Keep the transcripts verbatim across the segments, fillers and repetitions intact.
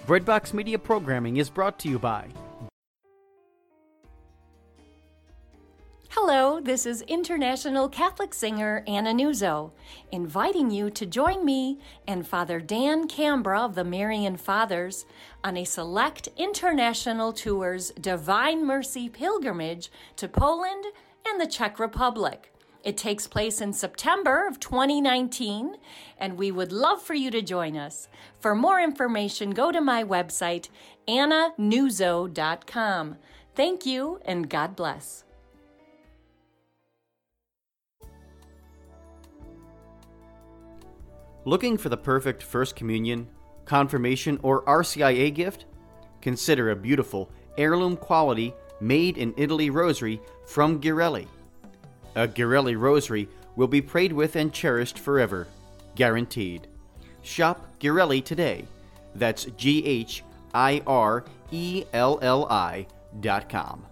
Breadbox Media programming is brought to you by... Hello, this is international Catholic singer Anna Nuzzo, inviting you to join me and Father Dan Cambra of the Marian Fathers on a select international tour's Divine Mercy pilgrimage to Poland and the Czech Republic. It takes place in September of twenty nineteen, and we would love for you to join us. For more information, go to my website, anna nuzzo dot com. Thank you, and God bless. Looking for the perfect First Communion, Confirmation, or R C I A gift? Consider a beautiful, heirloom quality, made-in-Italy rosary from Ghirelli. A Ghirelli rosary will be prayed with and cherished forever, guaranteed. Shop Ghirelli today. That's G H I R E L L I dot com.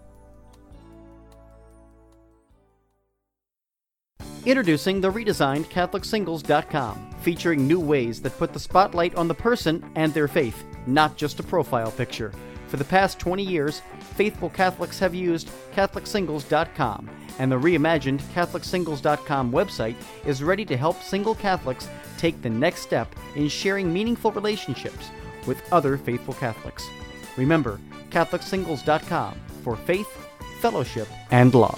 Introducing the redesigned Catholic Singles dot com, featuring new ways that put the spotlight on the person and their faith, not just a profile picture. For the past twenty years, faithful Catholics have used Catholic Singles dot com, and the reimagined Catholic Singles dot com website is ready to help single Catholics take the next step in sharing meaningful relationships with other faithful Catholics. Remember, Catholic Singles dot com for faith, fellowship, and love.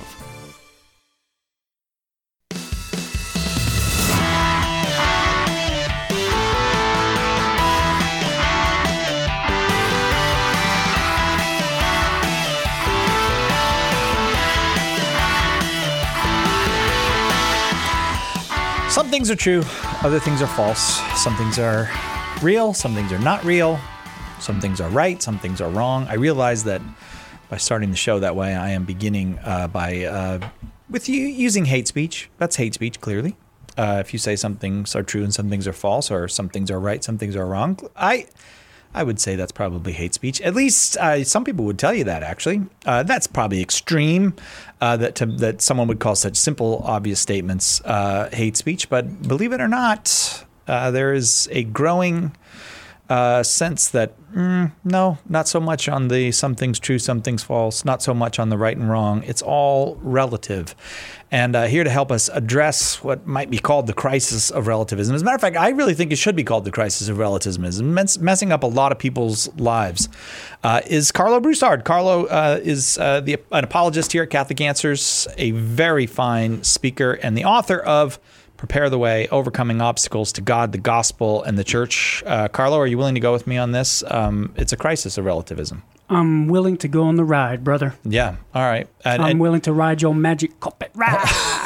Some things are true, other things are false. Some things are real, some things are not real. Some things are right, some things are wrong. I realize that by starting the show that way, I am beginning uh, by uh, with you using hate speech. That's hate speech, clearly. Uh, if you say some things are true and some things are false, or some things are right, some things are wrong, I I would say that's probably hate speech. At least uh, some people would tell you that, actually. Uh, that's probably extreme, uh, that to, that someone would call such simple, obvious statements uh, hate speech. But believe it or not, uh, there is a growing uh, sense that, mm, no, not so much on the some things true, some things false, not so much on the right and wrong. It's all relative. And uh, here to help us address what might be called the crisis of relativism. As a matter of fact, I really think it should be called the crisis of relativism. It's mess- messing up a lot of people's lives. Uh, is Carlo Broussard. Carlo uh, is uh, the, an apologist here at Catholic Answers, a very fine speaker, and the author of Prepare the Way, Overcoming Obstacles to God, the Gospel, and the Church. Uh, Carlo, are you willing to go with me on this? Um, it's a crisis of relativism. I'm willing to go on the ride, brother. Yeah, all right. And, I'm and, willing to ride your magic carpet ride.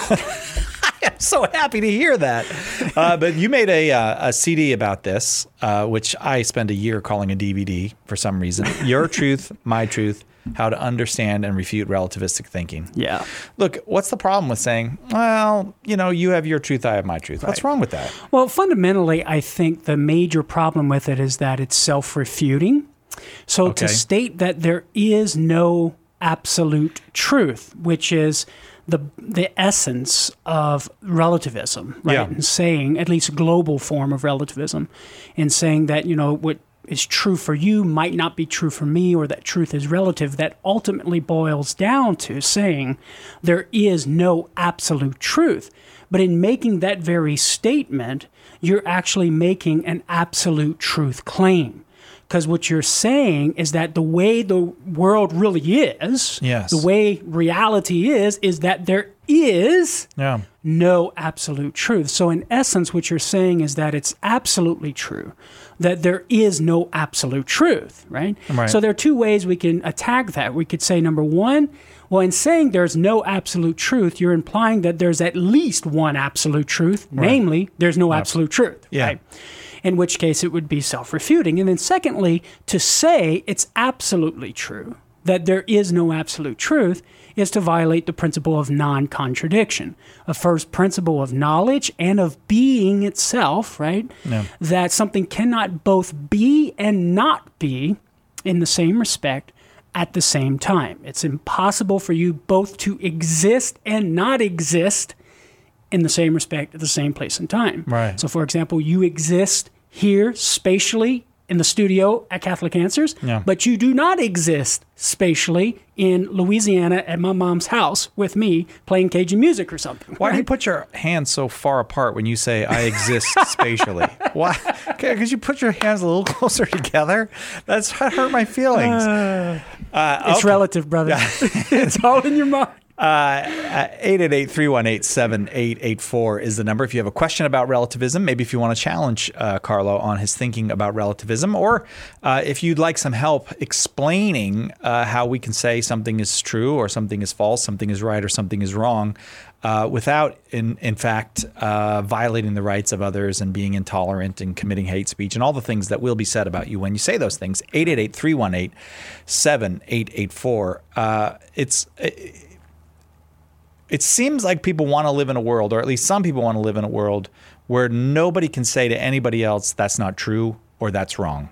I'm so happy to hear that. Uh, but you made a, uh, a C D about this, uh, which I spent a year calling a D V D for some reason. Your Truth, My Truth, How to Understand and Refute Relativistic Thinking. Yeah. Look, what's the problem with saying, well, you know, you have your truth, I have my truth. What's Right. wrong with that? Well, fundamentally, I think the major problem with it is that it's self-refuting. So Okay. to state that there is no absolute truth, which is the the essence of relativism, right? Yeah. And saying, at least a global form of relativism, and saying that, you know, what is true for you might not be true for me, or that truth is relative, that ultimately boils down to saying there is no absolute truth. But in making that very statement, you're actually making an absolute truth claim. Because what you're saying is that the way the world really is, Yes. the way reality is, is that there is Yeah. no absolute truth. So in essence, what you're saying is that it's absolutely true, that there is no absolute truth, right? Right. So there are two ways we can attack that. We could say, number one, well, in saying there's no absolute truth, you're implying that there's at least one absolute truth, namely, there's no absolute truth, Yeah. right? In which case it would be self-refuting. And then secondly, to say it's absolutely true, that there is no absolute truth, is to violate the principle of non-contradiction, a first principle of knowledge and of being itself, right? Yeah. That something cannot both be and not be in the same respect at the same time. It's impossible for you both to exist and not exist in the same respect at the same place and time. Right. So, for example, you exist here spatially in the studio at Catholic Answers, Yeah. but you do not exist spatially in Louisiana at my mom's house with me playing Cajun music or something. Why do you right? put your hands so far apart when you say I exist spatially? Why? Because you put your hands a little closer together. That's what hurt my feelings. Uh, Uh, it's okay. relative, brother. It's all in your mind. Uh, eight eight eight, three one eight, seven eight eight four is the number. If you have a question about relativism, maybe if you want to challenge uh, Carlo on his thinking about relativism, or uh, if you'd like some help explaining uh, how we can say something is true or something is false, something is right or something is wrong, uh, without, in, in fact, uh, violating the rights of others and being intolerant and committing hate speech and all the things that will be said about you when you say those things, eight eight eight, three one eight, seven eight eight four. Uh, it's... It, It seems like people want to live in a world, or at least some people want to live in a world, where nobody can say to anybody else, that's not true or that's wrong.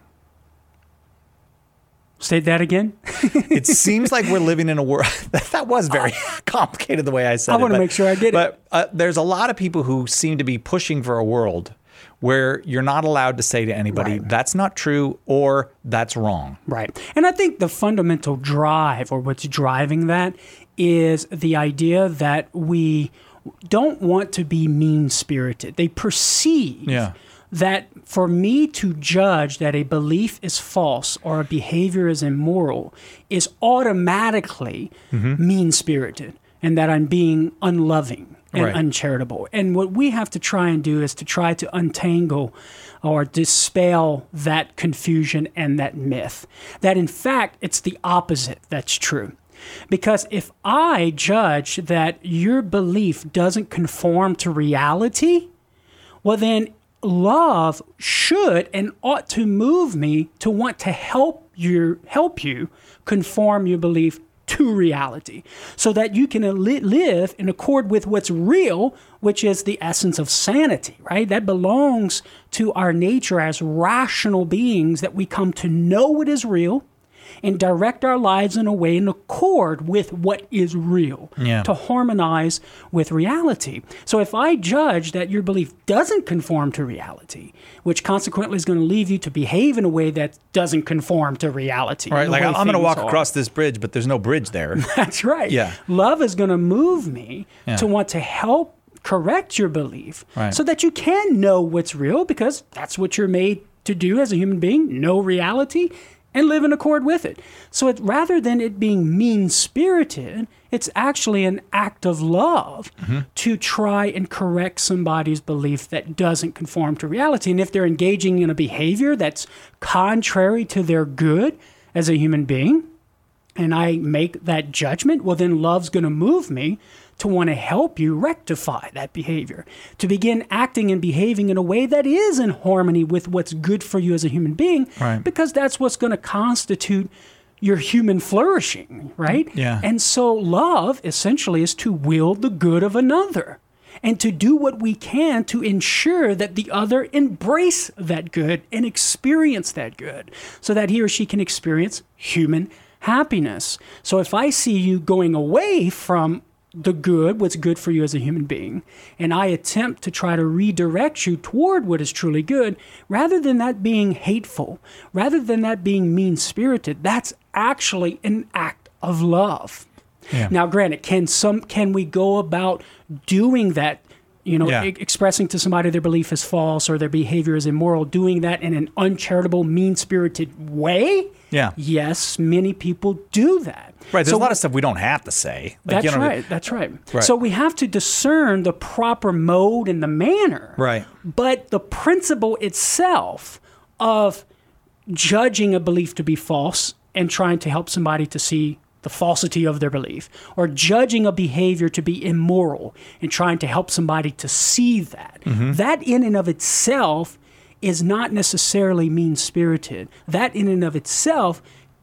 State that again. It seems like we're living in a world. That was very complicated the way I said I it. want to but- make sure I get it. But uh, there's a lot of people who seem to be pushing for a world where you're not allowed to say to anybody, Right. that's not true or that's wrong. Right. And I think the fundamental drive, or what's driving that, is the idea that we don't want to be mean-spirited. They perceive Yeah. that for me to judge that a belief is false or a behavior is immoral is automatically mean-spirited, and that I'm being unloving and Right. uncharitable. And what we have to try and do is to try to untangle or dispel that confusion and that myth. That in fact, it's the opposite that's true. Because if I judge that your belief doesn't conform to reality, well then love should and ought to move me to want to help you, help you conform your belief to reality, so that you can li- live in accord with what's real, which is the essence of sanity, right? That belongs to our nature as rational beings, that we come to know what is real and direct our lives in a way in accord with what is real, Yeah. to harmonize with reality. So if I judge that your belief doesn't conform to reality, which consequently is going to leave you to behave in a way that doesn't conform to reality. Right, the like way I'm going to things walk are. across this bridge, but there's no bridge there. That's right. Yeah. Love is going to move me Yeah. to want to help correct your belief, Right. so that you can know what's real, because that's what you're made to do as a human being, know reality and live in accord with it. So it, rather than it being mean-spirited, it's actually an act of love Mm-hmm. to try and correct somebody's belief that doesn't conform to reality. And if they're engaging in a behavior that's contrary to their good as a human being, and I make that judgment, well, then love's going to move me to want to help you rectify that behavior, to begin acting and behaving in a way that is in harmony with what's good for you as a human being, Right. because that's what's going to constitute your human flourishing, right? Yeah. And so love essentially is to will the good of another, and to do what we can to ensure that the other embrace that good and experience that good, so that he or she can experience human happiness. So if I see you going away from the good, what's good for you as a human being, and I attempt to try to redirect you toward what is truly good, rather than that being hateful, rather than that being mean-spirited, that's actually an act of love. Yeah. Now, granted, can some can we go about doing that, you know, Yeah. e- expressing to somebody their belief is false or their behavior is immoral, doing that in an uncharitable, mean-spirited way? Yeah. Yes, many people do that. Right, there's So a lot of stuff we don't have to say. Like, that's you know, right. That's right. Right. So we have to discern the proper mode and the manner. Right. But the principle itself of judging a belief to be false and trying to help somebody to see the falsity of their belief, or judging a behavior to be immoral and trying to help somebody to see that, Mm-hmm. that in and of itself is not necessarily mean-spirited. That in and of itself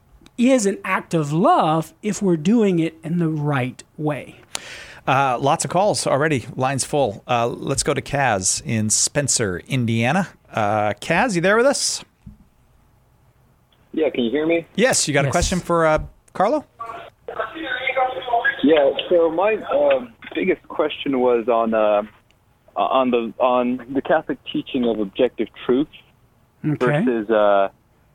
is an act of love if we're doing it in the right way. Uh, lots of calls already. Lines full. Uh, let's go to Kaz in Spencer, Indiana. Uh, Kaz, you there with us? Yeah, can you hear me? Yes. You got a Yes. question for uh, Carlo? Yeah. So my uh, biggest question was on uh, on the on the Catholic teaching of objective truth Okay. versus uh,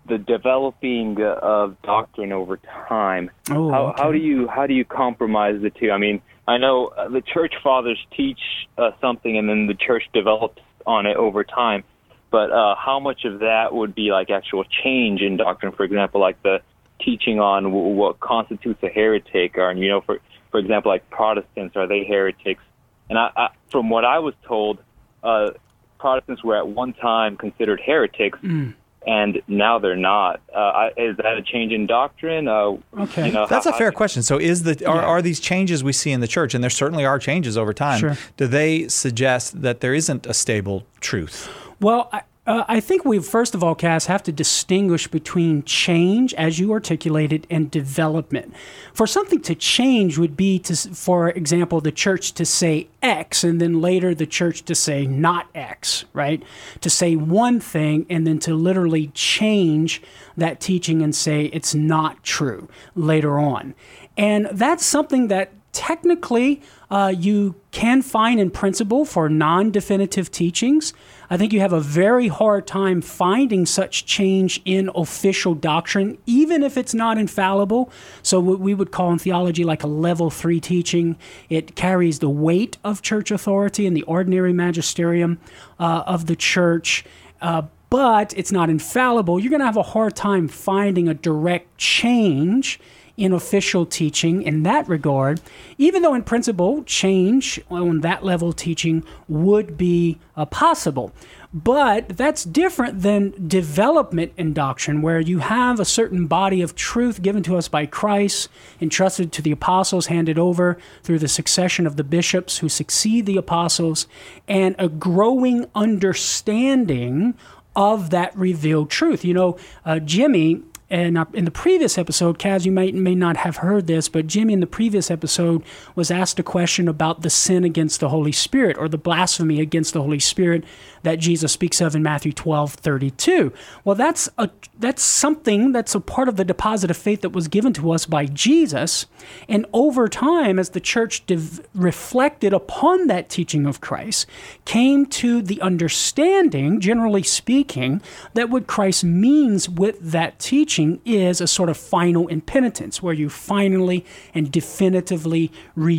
the developing uh, of doctrine over time. Oh, how, okay. how do you how do you compromise the two? I mean, I know uh, the church fathers teach uh, something, and then the church develops on it over time. But uh, how much of that would be like actual change in doctrine? For example, like the teaching on w- what constitutes a heretic, or you know, for for example, like Protestants, are they heretics? And I, I, from what I was told, uh, Protestants were at one time considered heretics. Mm. And now they're not. Uh, is that a change in doctrine? Uh, okay, you know, that's how, a fair how, question. So, is the are, Yeah. are these changes we see in the church, and there certainly are changes over time? Sure. Do they suggest that there isn't a stable truth? Well, I, uh, I think we first of all, Cass, have to distinguish between change, as you articulated, and development. For something to change would be, to, for example, the church to say X, and then later the church to say not X, right? To say one thing and then to literally change that teaching and say it's not true later on. And that's something that technically uh, you can find in principle for non-definitive teachings. I think you have a very hard time finding such change in official doctrine, even if it's not infallible. So what we would call in theology like a level three teaching. It carries the weight of church authority and the ordinary magisterium uh, of the church, uh, but it's not infallible. You're going to have a hard time finding a direct change in official teaching in that regard, even though in principle change on that level teaching would be uh, possible. But that's different than development in doctrine, where you have a certain body of truth given to us by Christ, entrusted to the apostles, handed over through the succession of the bishops who succeed the apostles, and a growing understanding of that revealed truth. You know, uh, Jimmy, And in the previous episode, Kaz, you might may not have heard this, but Jimmy in the previous episode was asked a question about the sin against the Holy Spirit, or the blasphemy against the Holy Spirit that Jesus speaks of in Matthew twelve thirty-two. Well, that's a that's something that's a part of the deposit of faith that was given to us by Jesus. And over time, as the church div- reflected upon that teaching of Christ, came to the understanding, generally speaking, that what Christ means with that teaching is a sort of final impenitence, where you finally and definitively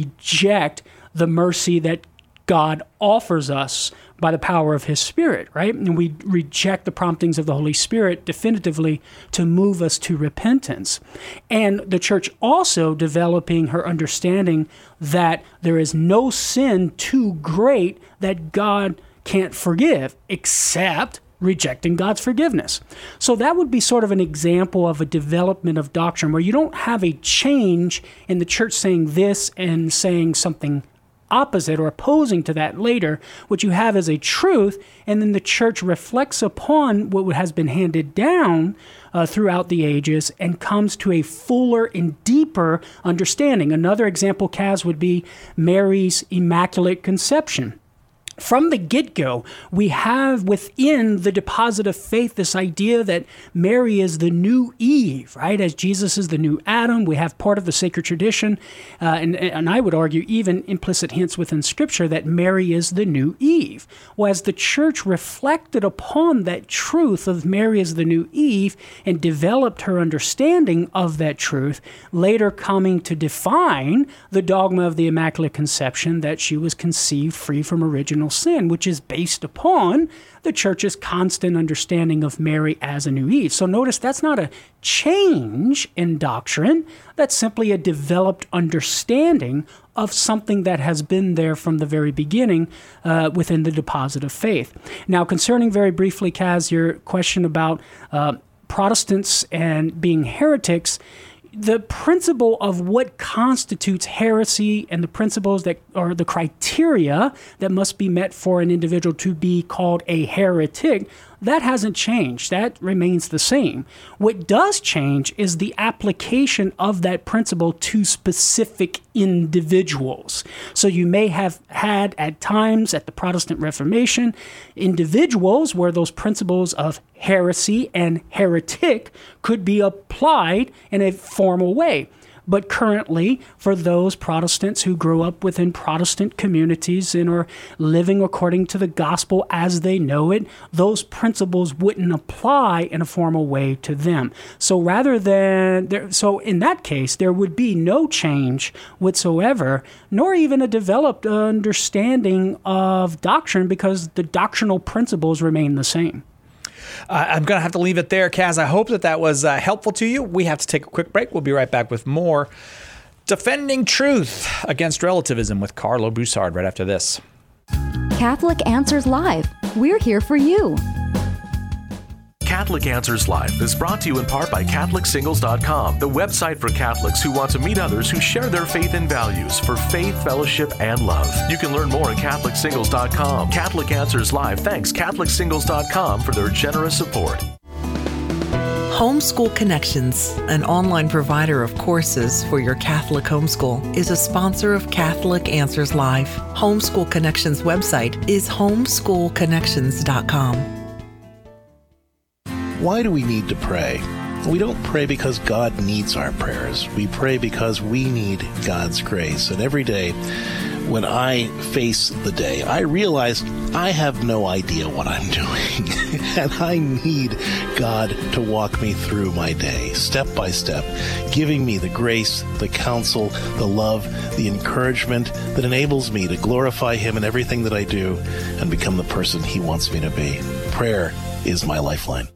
reject the mercy that God offers us by the power of His Spirit, right? And we reject the promptings of the Holy Spirit definitively to move us to repentance. And the church also developing her understanding that there is no sin too great that God can't forgive, except rejecting God's forgiveness. So that would be sort of an example of a development of doctrine where you don't have a change in the church saying this and saying something opposite or opposing to that later. What you have is a truth, and then the church reflects upon what has been handed down uh, throughout the ages and comes to a fuller and deeper understanding. Another example, Kaz, would be Mary's Immaculate Conception. From the get-go, we have within the deposit of faith this idea that Mary is the new Eve, right? As Jesus is the new Adam, we have part of the sacred tradition, uh, and, and I would argue even implicit hints within Scripture that Mary is the new Eve. Well, as the church reflected upon that truth of Mary as the new Eve and developed her understanding of that truth, later coming to define the dogma of the Immaculate Conception, that she was conceived free from original sin, which is based upon the church's constant understanding of Mary as a new Eve. So notice that's not a change in doctrine. That's simply a developed understanding of something that has been there from the very beginning uh, within the deposit of faith. Now, concerning very briefly, Kaz, your question about uh, Protestants and being heretics, the principle of what constitutes heresy and the principles that are the criteria that must be met for an individual to be called a heretic, that hasn't changed. That remains the same. What does change is the application of that principle to specific individuals. So you may have had at times at the Protestant Reformation individuals where those principles of heresy and heretic could be applied in a formal way. But currently, for those Protestants who grew up within Protestant communities and are living according to the gospel as they know it, those principles wouldn't apply in a formal way to them. So rather than, there, so in that case, there would be no change whatsoever, nor even a developed understanding of doctrine, because the doctrinal principles remain the same. Uh, I'm going to have to leave it there, Kaz. I hope that that was uh, helpful to you. We have to take a quick break. We'll be right back with more Defending Truth Against Relativism with Karlo Bussard right after this. Catholic Answers Live. We're here for you. Catholic Answers Live is brought to you in part by Catholic Singles dot com, the website for Catholics who want to meet others who share their faith and values for faith, fellowship, and love. You can learn more at Catholic Singles dot com. Catholic Answers Live thanks Catholic Singles dot com for their generous support. Homeschool Connections, an online provider of courses for your Catholic homeschool, is a sponsor of Catholic Answers Live. Homeschool Connections website is homeschool connections dot com. Why do we need to pray? We don't pray because God needs our prayers. We pray because we need God's grace. And every day, when I face the day, I realize I have no idea what I'm doing. And I need God to walk me through my day, step by step, giving me the grace, the counsel, the love, the encouragement that enables me to glorify Him in everything that I do and become the person He wants me to be. Prayer is my lifeline.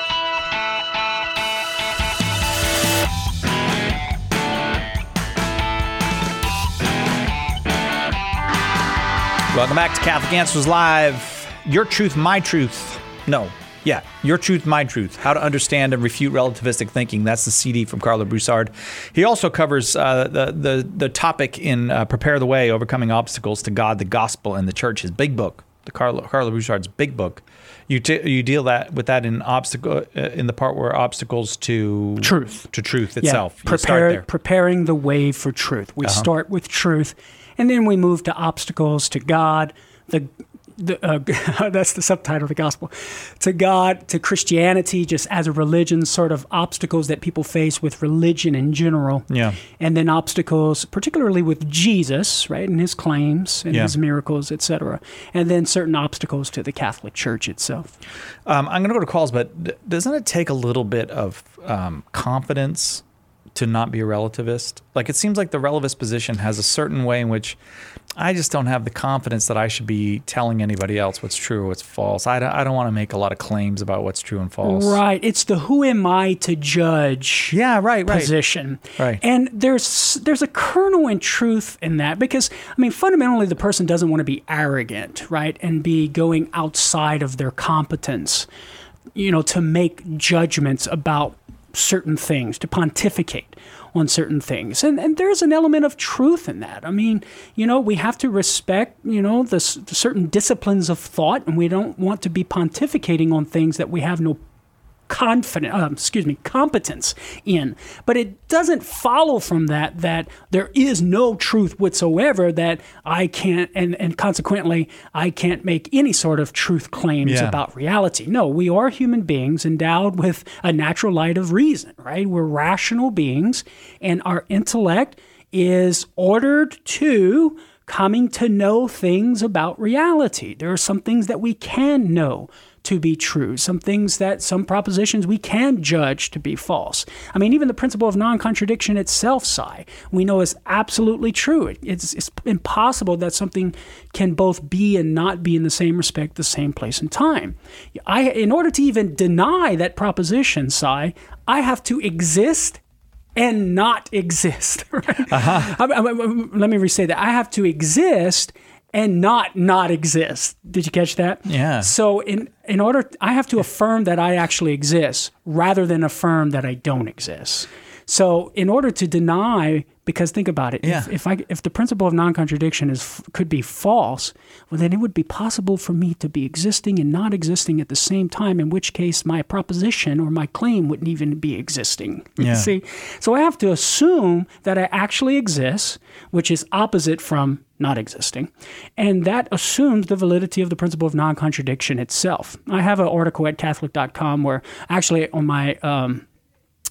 Welcome back to Catholic Answers Live. Your Truth, My Truth. No. Yeah. Your Truth, My Truth. How to Understand and Refute Relativistic Thinking. That's the C D from Karlo Bussard. He also covers uh, the, the, the topic in uh, Prepare the Way, Overcoming Obstacles to God, the Gospel, and the Church. His big book, the Karlo, Karlo Bussard's big book. You t- you deal that with that in obstacle uh, in the part where obstacles to truth to truth itself. Yeah, prepare, preparing the way for truth. We uh-huh. start with truth, and then we move to obstacles to God. The The, uh, that's the subtitle of the gospel. To God, to Christianity, just as a religion, sort of obstacles that people face with religion in general. Yeah. And then obstacles, particularly with Jesus, right, and his claims and yeah. his miracles, et cetera. And then certain obstacles to the Catholic Church itself. Um, I'm going to go to calls, but doesn't it take a little bit of um, confidence to not be a relativist? Like, it seems like the relativist position has a certain way in which I just don't have the confidence that I should be telling anybody else what's true or what's false. I don't, I don't want to make a lot of claims about what's true and false. Right. It's the who am I to judge yeah, right, right. position. Right. And there's there's a kernel in truth in that because, I mean, fundamentally the person doesn't want to be arrogant, right, and be going outside of their competence, you know, to make judgments about certain things, to pontificate on certain things. And and there's an element of truth in that. I mean, you know, we have to respect, you know, the, the certain disciplines of thought, and we don't want to be pontificating on things that we have no confident, uh, excuse me, competence in. But it doesn't follow from that that there is no truth whatsoever, that I can't, and, and consequently, I can't make any sort of truth claims yeah. about reality. No, we are human beings endowed with a natural light of reason, right? We're rational beings, and our intellect is ordered to coming to know things about reality. There are some things that we can know to be true, some things that, some propositions we can judge to be false. I mean, even the principle of non-contradiction itself, Si, we know is absolutely true. It, it's, it's impossible that something can both be and not be in the same respect, the same place and time. I, in order to even deny that proposition, Si, I have to exist and not exist. Right? Uh-huh. I, I, I, let me restate that. I have to exist and not not exist. Did you catch that? Yeah. So in in order, I have to affirm that I actually exist rather than affirm that I don't exist. So in order to deny, because think about it, yeah. if, if I if the principle of non-contradiction is could be false, well then it would be possible for me to be existing and not existing at the same time, in which case my proposition or my claim wouldn't even be existing. You yeah. see? So I have to assume that I actually exist, which is opposite from not existing. And that assumes the validity of the principle of non-contradiction itself. I have an article at Catholic dot com where actually on my um,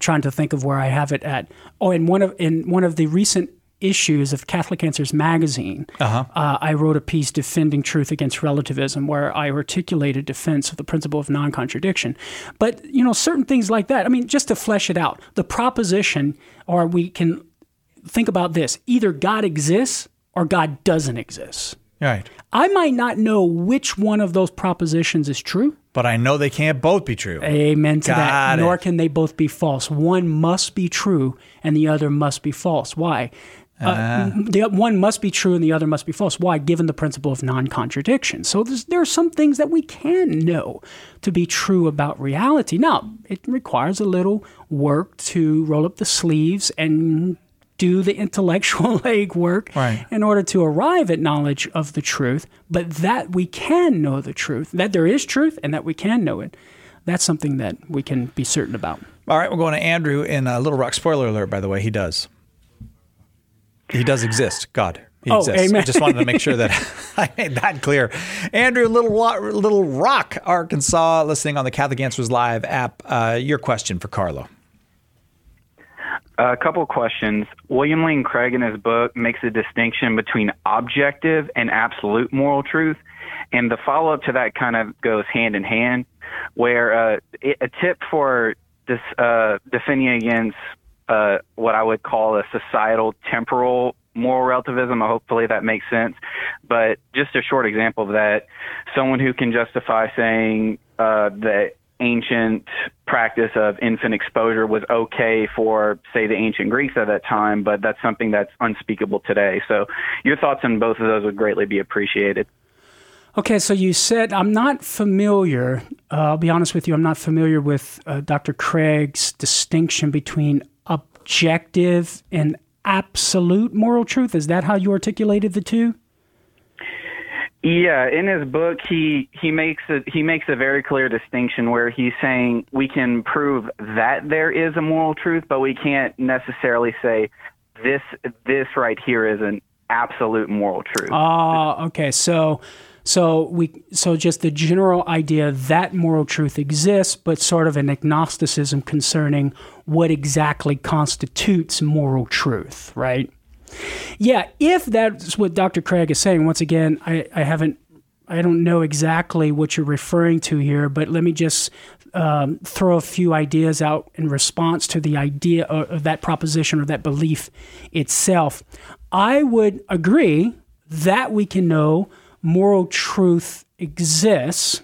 trying to think of where I have it at. Oh, in one of in one of the recent issues of Catholic Answers magazine, Uh-huh. uh, I wrote a piece defending truth against relativism, where I articulated defense of the principle of non-contradiction. But, you know, certain things like that, I mean, just to flesh it out, the proposition, or we can think about this, either God exists or God doesn't exist. Right. I might not know which one of those propositions is true. But I know they can't both be true. Amen to Got that. it. Nor can they both be false. One must be true and the other must be false. Why? Uh, the one must be true and the other must be false. Why? Given the principle of non-contradiction. So there are some things that we can know to be true about reality. Now, it requires a little work to roll up the sleeves and do the intellectual legwork Right. in order to arrive at knowledge of the truth, but that we can know the truth, that there is truth and that we can know it, that's something that we can be certain about. All right, we're going to Andrew in uh, Little Rock. Spoiler alert, by the way, he does. He does exist, God. He Oh, exists. amen. I just wanted to make sure that I made that clear. Andrew, Little Rock, Little Rock, Arkansas, listening on the Catholic Answers Live app. Uh, your question for Carlo. A couple of questions. William Lane Craig in his book makes a distinction between objective and absolute moral truth. And the follow-up to that kind of goes hand in hand, where uh, a tip for this uh, defending against uh, what I would call a societal temporal moral relativism, hopefully that makes sense. But just a short example of that, someone who can justify saying uh, that ancient practice of infant exposure was okay for, say, the ancient Greeks at that time, but that's something that's unspeakable today. So your thoughts on both of those would greatly be appreciated. Okay, so you said, I'm not familiar, uh, I'll be honest with you, I'm not familiar with uh, Doctor Craig's distinction between objective and absolute moral truth. Is that how you articulated the two? Yeah, in his book, he he makes a he makes a very clear distinction where he's saying we can prove that there is a moral truth, but we can't necessarily say this this right here is an absolute moral truth. Ah, okay. So, so we so just the general idea that moral truth exists, but sort of an agnosticism concerning what exactly constitutes moral truth, right? Yeah, if that's what Doctor Craig is saying, once again, I, I haven't, I don't know exactly what you're referring to here, but let me just um, throw a few ideas out in response to the idea of, of that proposition or that belief itself. I would agree that we can know moral truth exists,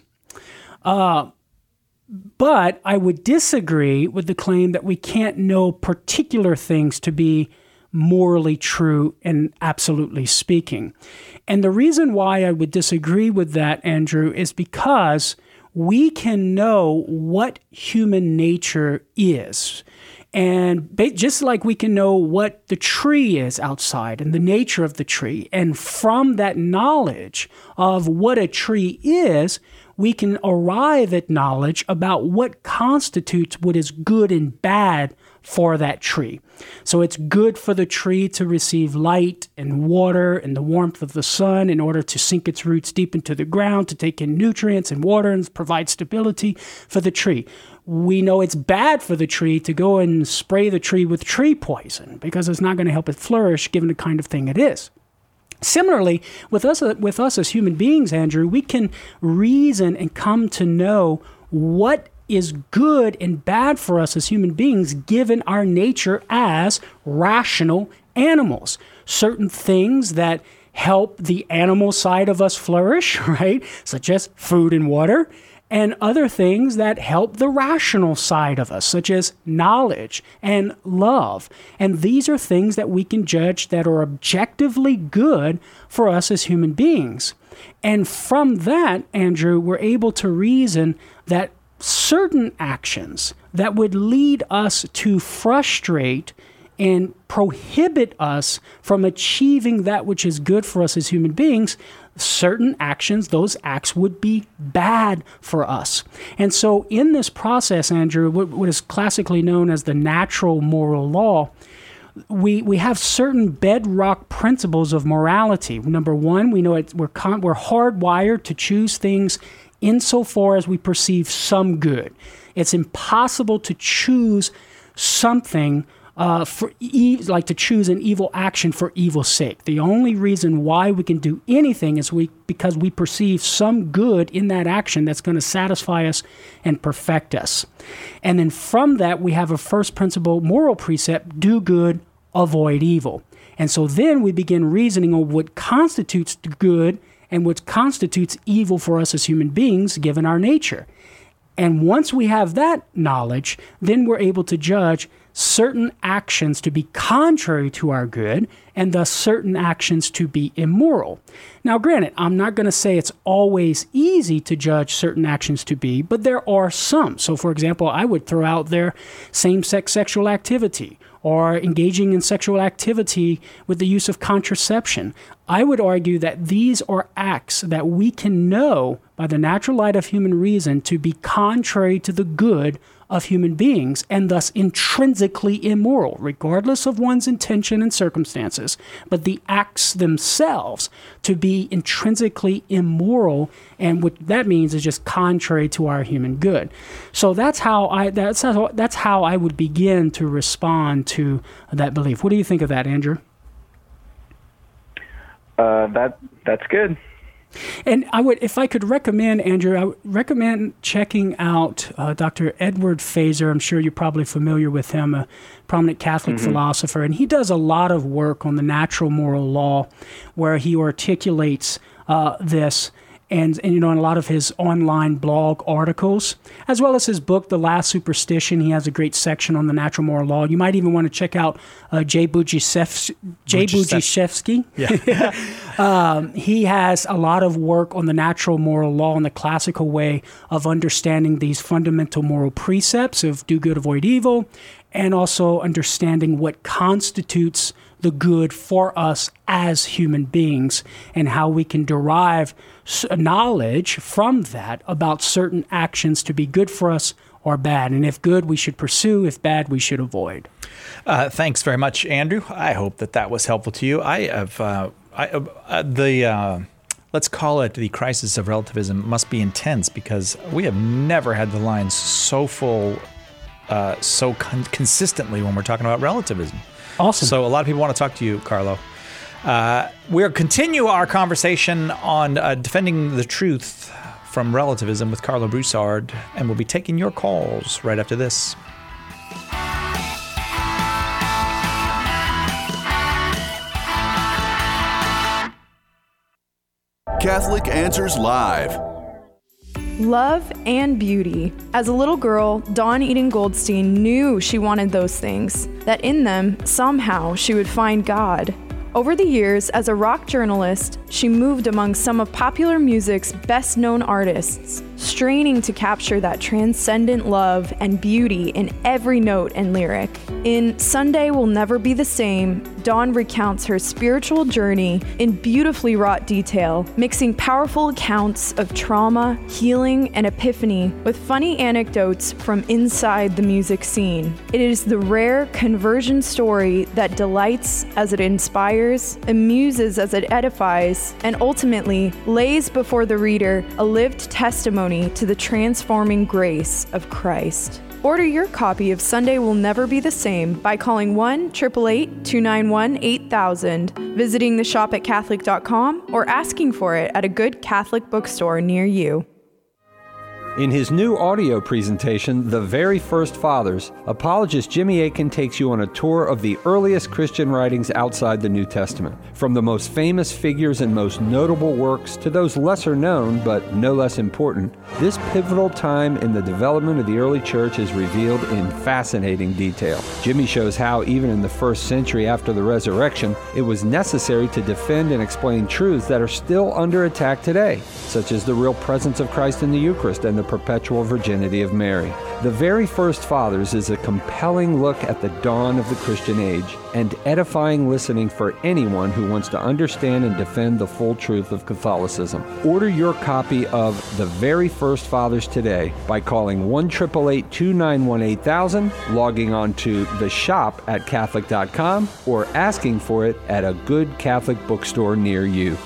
uh, but I would disagree with the claim that we can't know particular things to be morally true and absolutely speaking. And the reason why I would disagree with that, Andrew, is because we can know what human nature is. And just like we can know what the tree is outside and the nature of the tree, and from that knowledge of what a tree is, we can arrive at knowledge about what constitutes what is good and bad for that tree. So it's good for the tree to receive light and water and the warmth of the sun in order to sink its roots deep into the ground, to take in nutrients and water and provide stability for the tree. We know it's bad for the tree to go and spray the tree with tree poison because it's not going to help it flourish given the kind of thing it is. Similarly, with us, with us as human beings, Andrew, we can reason and come to know what is good and bad for us as human beings given our nature as rational animals. Certain things that help the animal side of us flourish, right? Such as food and water, and other things that help the rational side of us, such as knowledge and love. And these are things that we can judge that are objectively good for us as human beings. And from that, Andrew, we're able to reason that certain actions that would lead us to frustrate and prohibit us from achieving that which is good for us as human beings, certain actions, those acts would be bad for us. And so in this process, Andrew, what, what is classically known as the natural moral law, we we have certain bedrock principles of morality. Number one, we know it, we're, con- we're hardwired to choose things insofar as we perceive some good. It's impossible to choose something uh, for e- like to choose an evil action for evil's sake. The only reason why we can do anything is we because we perceive some good in that action that's going to satisfy us and perfect us. And then from that, we have a first principle moral precept: do good, avoid evil. And so then we begin reasoning on what constitutes good and what constitutes evil for us as human beings, given our nature. And once we have that knowledge, then we're able to judge certain actions to be contrary to our good, and thus certain actions to be immoral. Now, granted, I'm not going to say it's always easy to judge certain actions to be, but there are some. So, for example, I would throw out there same-sex sexual activity, or engaging in sexual activity with the use of contraception. I would argue that these are acts that we can know by the natural light of human reason to be contrary to the good of human beings, and thus intrinsically immoral, regardless of one's intention and circumstances, but the acts themselves to be intrinsically immoral, and what that means is just contrary to our human good. So that's how I that's how, that's how I would begin to respond to that belief. What do you think of that, Andrew? Uh, that that's good. And I would, if I could recommend, Andrew, I would recommend checking out uh, Doctor Edward Feser. I'm sure you're probably familiar with him, a prominent Catholic mm-hmm. philosopher. And he does a lot of work on the natural moral law, where he articulates uh, this. And, and, you know, in a lot of his online blog articles, as well as his book, The Last Superstition, he has a great section on the natural moral law. You might even want to check out uh, Jay Budziszewski. Jay Budziszewski. Yeah. um, he has a lot of work on the natural moral law and the classical way of understanding these fundamental moral precepts of do good, avoid evil, and also understanding what constitutes the good for us as human beings, and how we can derive knowledge from that about certain actions to be good for us or bad. And if good, we should pursue. If bad, we should avoid. Uh, thanks very much, Andrew. I hope that that was helpful to you. I have uh, I, uh, the uh, let's call it the crisis of relativism must be intense, because we have never had the lines so full, uh, so con- consistently when we're talking about relativism. Awesome. So a lot of people want to talk to you, Carlo. Uh, we'll continue our conversation on uh, defending the truth from relativism with Carlo Broussard, and we'll be taking your calls right after this. Catholic Answers Live. Love and beauty. As a little girl, Dawn Eden Goldstein knew she wanted those things, that in them, somehow, she would find God. Over the years, as a rock journalist, she moved among some of popular music's best-known artists, straining to capture that transcendent love and beauty in every note and lyric. In Sunday Will Never Be the Same, Dawn recounts her spiritual journey in beautifully wrought detail, mixing powerful accounts of trauma, healing, and epiphany with funny anecdotes from inside the music scene. It is the rare conversion story that delights as it inspires, amuses as it edifies, and ultimately lays before the reader a lived testimony to the transforming grace of Christ. Order your copy of Sunday Will Never Be the Same by calling one eight eight eight, two nine one, eight thousand, visiting the shop at catholic dot com, or asking for it at a good Catholic bookstore near you. In his new audio presentation, The Very First Fathers, apologist Jimmy Akin takes you on a tour of the earliest Christian writings outside the New Testament. From the most famous figures and most notable works to those lesser known but no less important, this pivotal time in the development of the early church is revealed in fascinating detail. Jimmy shows how, even in the first century after the resurrection, it was necessary to defend and explain truths that are still under attack today, such as the real presence of Christ in the Eucharist and the perpetual virginity of Mary. The Very First Fathers is a compelling look at the dawn of the Christian age and edifying listening for anyone who wants to understand and defend the full truth of Catholicism. Order your copy of The Very First Fathers today by calling one eight eight eight, two nine one, eight thousand, logging on to the shop at catholic dot com, or asking for it at a good Catholic bookstore near you.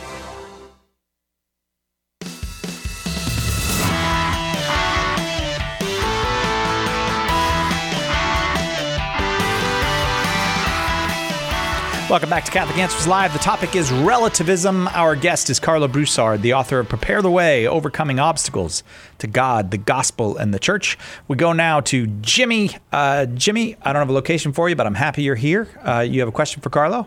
Welcome back to Catholic Answers Live. The topic is relativism. Our guest is Karlo Broussard, the author of Prepare the Way, Overcoming Obstacles to God, the Gospel, and the Church. We go now to Jimmy. Uh, Jimmy, I don't have a location for you, but I'm happy you're here. Uh, you have a question for Karlo?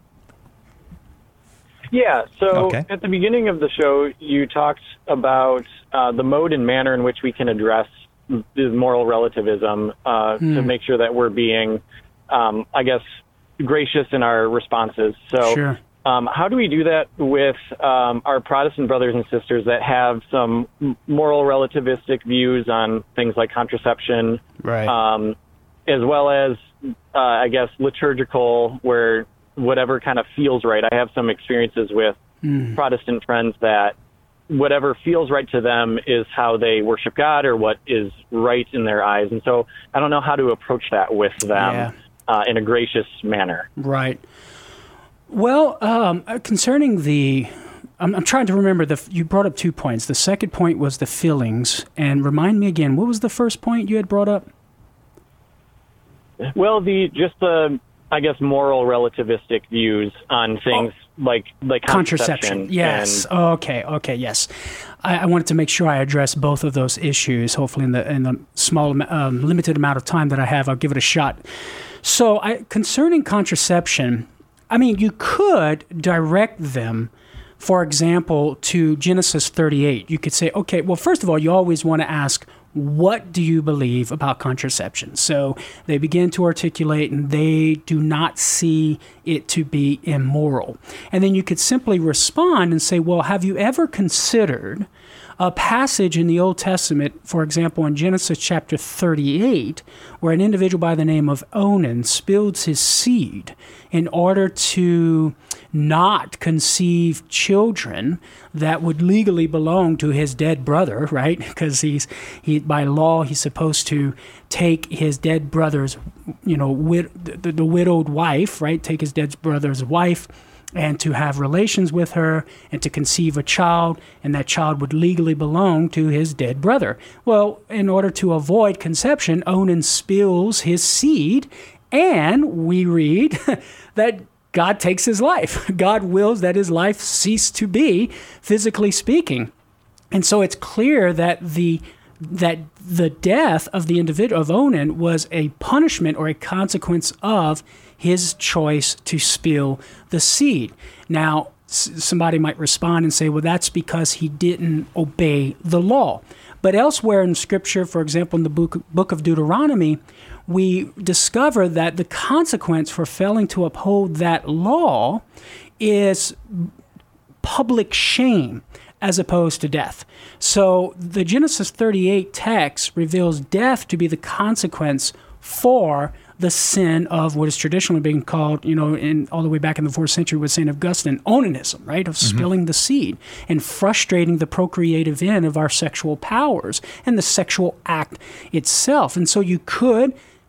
Yeah, so Okay. at the beginning of the show, you talked about uh, the mode and manner in which we can address the moral relativism uh, to Hmm. make sure that we're being, um, I guess, gracious in our responses. So Sure. um, how do we do that with um, our Protestant brothers and sisters that have some m- moral relativistic views on things like contraception, Right. um, as well as, uh, I guess, liturgical, where whatever kind of feels right. I have some experiences with Mm. Protestant friends that whatever feels right to them is how they worship God or what is right in their eyes. And so I don't know how to approach that with them Yeah. uh, in a gracious manner. Right. Well, um, uh, concerning the, I'm, I'm trying to remember, the. you brought up two points. The second point was the feelings. And remind me again, what was the first point you had brought up? Well, the just the, I guess, moral relativistic views on things like like contraception. Contraception. Yes. and- okay. Okay. Yes. I, I wanted to make sure I address both of those issues. Hopefully, in the in the small am- um, limited amount of time that I have, I'll give it a shot. So, I, concerning contraception, I mean, you could direct them, for example, to Genesis thirty-eight. You could say, okay, well, first of all, you always want to ask, what do you believe about contraception? So they begin to articulate, and they do not see it to be immoral. And then you could simply respond and say, well, have you ever considered a passage in the Old Testament, for example, in Genesis chapter thirty-eight, where an individual by the name of Onan spills his seed in order to not conceive children that would legally belong to his dead brother, right? Because he's he by law he's supposed to take his dead brother's, you know, wid- the, the widowed wife, right? Take his dead brother's wife, and to have relations with her and to conceive a child, and that child would legally belong to his dead brother. Well, in order to avoid conception, Onan spills his seed, and we read that God takes his life. God wills that his life cease to be, physically speaking. And so it's clear that the that the death of the individual of Onan was a punishment or a consequence of his choice to spill the seed. Now, s- somebody might respond and say, well, that's because he didn't obey the law. But elsewhere in Scripture, for example, in the book, book of Deuteronomy, we discover that the consequence for failing to uphold that law is public shame as opposed to death. So the Genesis thirty-eight text reveals death to be the consequence for the sin of what is traditionally being called, you know, in all the way back in the fourth century with Saint Augustine, onanism, right, of Mhm. spilling the seed and frustrating the procreative end of our sexual powers and the sexual act itself. And so you could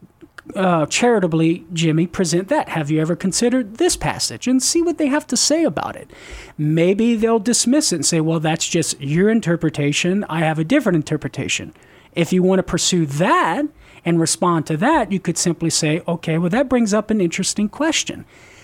uh, charitably, Jimmy, present that. Have you ever considered this passage? And see what they have to say about it. Maybe they'll dismiss it and say, well, that's just your interpretation. I have a different interpretation. If you want to pursue that and respond to that, you could simply say, okay, well, that brings up an interesting question.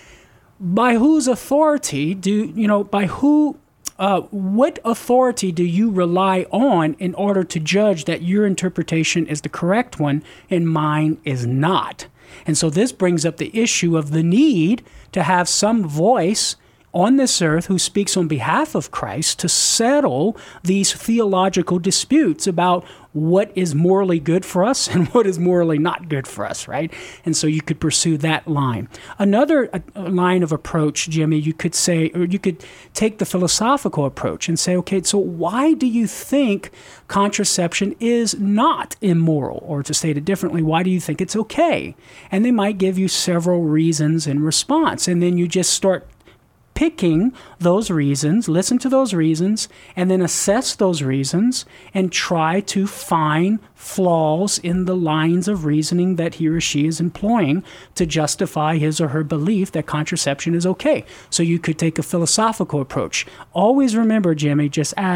By whose authority do, you know, by who, uh, what authority do you rely on in order to judge that your interpretation is the correct one and mine is not? And so this brings up the issue of the need to have some voice on this earth who speaks on behalf of Christ to settle these theological disputes about what is morally good for us and what is morally not good for us, right? And so you could pursue that line. Another uh, line of approach, Jimmy, you could say, or you could take the philosophical approach and say, okay, so why do you think contraception is not immoral? Or to state it differently, why do you think it's okay? And they might give you several reasons in response. And then you just start picking those reasons, listen to those reasons, and then assess those reasons and try to find flaws in the lines of reasoning that he or she is employing to justify his or her belief that contraception is okay. So you could take a philosophical approach. Always remember, Jimmy, just ask,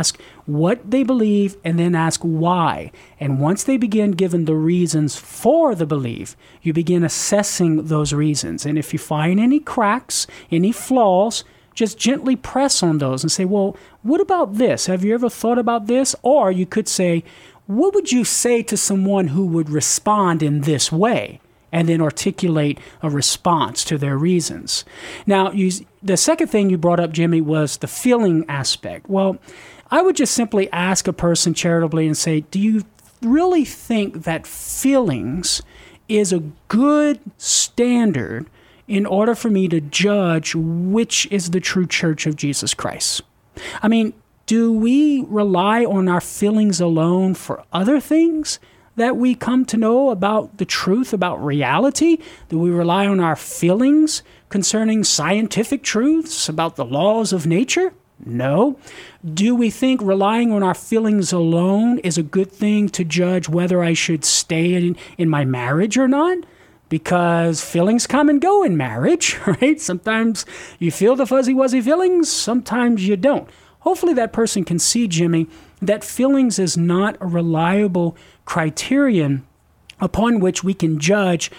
what they believe and then ask why. And once they begin giving the reasons for the belief, you begin assessing those reasons. And if you find any cracks, any flaws, just gently press on those and say, well, what about this? Have you ever thought about this? Or you could say, what would you say to someone who would respond in this way? And then articulate a response to their reasons. Now, you, the second thing you brought up, Jimmy, was the feeling aspect. Well, I would just simply ask a person charitably and say, do you really think that feelings is a good standard in order for me to judge which is the true church of Jesus Christ? I mean, do we rely on our feelings alone for other things that we come to know about the truth, about reality? Do we rely on our feelings concerning scientific truths about the laws of nature? No. Do we think relying on our feelings alone is a good thing to judge whether I should stay in, in my marriage or not? Because feelings come and go in marriage, right? Sometimes you feel the fuzzy-wuzzy feelings, sometimes you don't. Hopefully that person can see, Jimmy, that feelings is not a reliable criterion upon which we can judge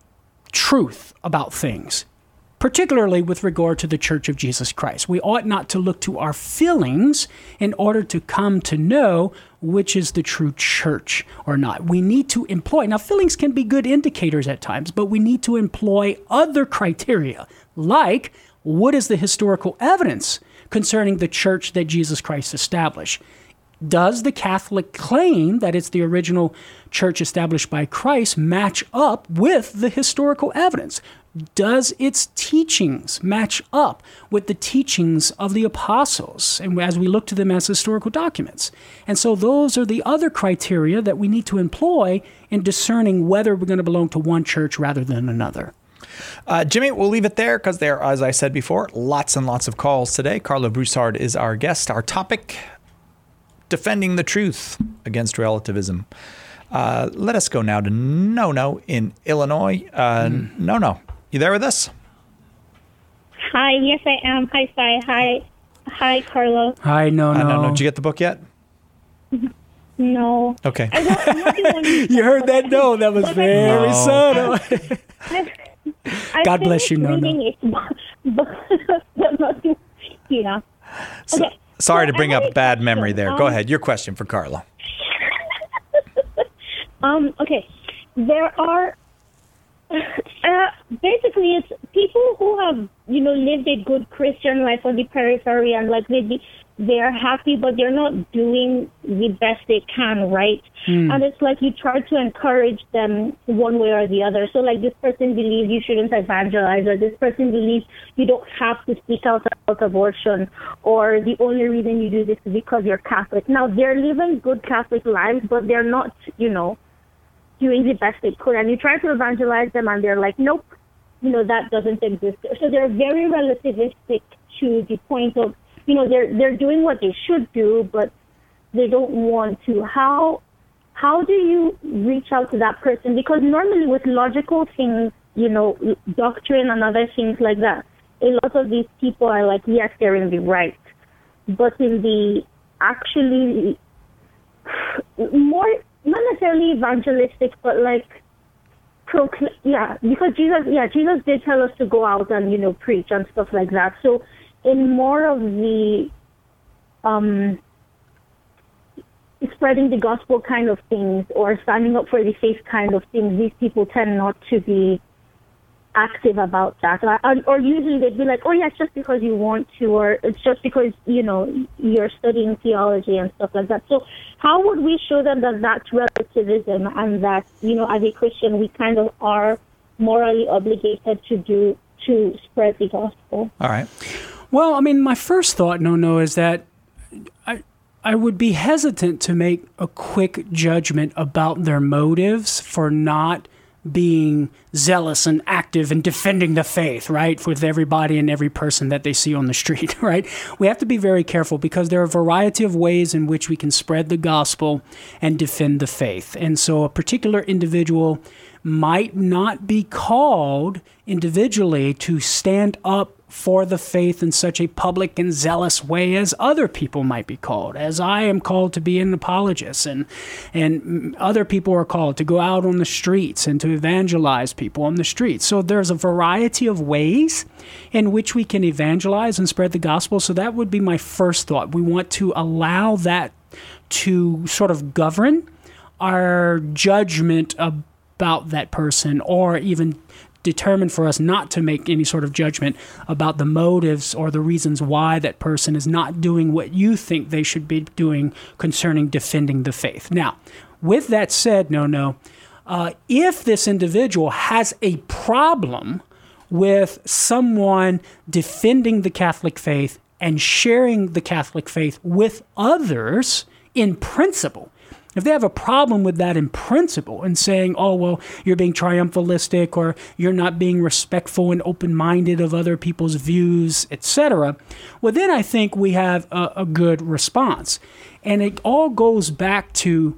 truth about things, particularly with regard to the Church of Jesus Christ. We ought not to look to our feelings in order to come to know which is the true church or not. We need to employ, now feelings can be good indicators at times, but we need to employ other criteria, like what is the historical evidence concerning the church that Jesus Christ established? Does the Catholic claim that it's the original church established by Christ match up with the historical evidence? Does its teachings match up with the teachings of the apostles, and as we look to them as historical documents? And so those are the other criteria that we need to employ in discerning whether we're going to belong to one church rather than another. Uh, Jimmy, we'll leave it there because there, as I said before, lots and lots of calls today. Carla Broussard is our guest. Our topic, defending the truth against relativism. Uh, let us go now to No-No in Illinois. Uh, mm. No-No, you there with us? Hi, yes I am. Hi, Sai. Hi, hi, Carla. Hi, No-No. Uh, no-No. Did you get the book yet? No. Okay. I don't, I'm not the one who you heard that? No, that was very no. subtle. I God bless you, No-No. Yeah. So, okay. Sorry so to bring up bad memory there. Um, Go ahead. Your question for Carla. um. Okay. There are uh, basically it's people who have you know lived a good Christian life on the periphery and like maybe they're happy, but they're not doing the best they can, right? Mm. And it's like you try to encourage them one way or the other. So like this person believes you shouldn't evangelize, or this person believes you don't have to speak out about abortion, or the only reason you do this is because you're Catholic. Now, they're living good Catholic lives, but they're not, you know, doing the best they could. And you try to evangelize them, and they're like, nope, you know, that doesn't exist. So they're very relativistic to the point of, you know, they're they're doing what they should do, but they don't want to. How how do you reach out to that person? Because normally with logical things, you know, doctrine and other things like that, a lot of these people are like, yes, they're in the right. But in the actually more, not necessarily evangelistic, but like, procl- yeah, because Jesus, yeah, Jesus did tell us to go out and, you know, preach and stuff like that. So in more of the um, spreading the gospel kind of things or standing up for the faith kind of things, these people tend not to be active about that. Or, or usually they'd be like, oh, yeah, it's just because you want to, or it's just because, you know, you're studying theology and stuff like that. So how would we show them that that's relativism and that, you know, as a Christian, we kind of are morally obligated to do, to spread the gospel? All right. Well, I mean, my first thought, no, no, is that I I would be hesitant to make a quick judgment about their motives for not being zealous and active and defending the faith, right, with everybody and every person that they see on the street, right? We have to be very careful because there are a variety of ways in which we can spread the gospel and defend the faith. And so a particular individual might not be called individually to stand up for the faith in such a public and zealous way as other people might be called, as I am called to be an apologist, and and other people are called to go out on the streets and to evangelize people on the streets. So there's a variety of ways in which we can evangelize and spread the gospel. So that would be my first thought. We want to allow that to sort of govern our judgment about that person, or even determined for us not to make any sort of judgment about the motives or the reasons why that person is not doing what you think they should be doing concerning defending the faith. Now, with that said, no, no, uh, if this individual has a problem with someone defending the Catholic faith and sharing the Catholic faith with others in principle, if they have a problem with that in principle and saying, oh, well, you're being triumphalistic, or you're not being respectful and open-minded of other people's views, et cetera, well, then I think we have a, a good response. And it all goes back to,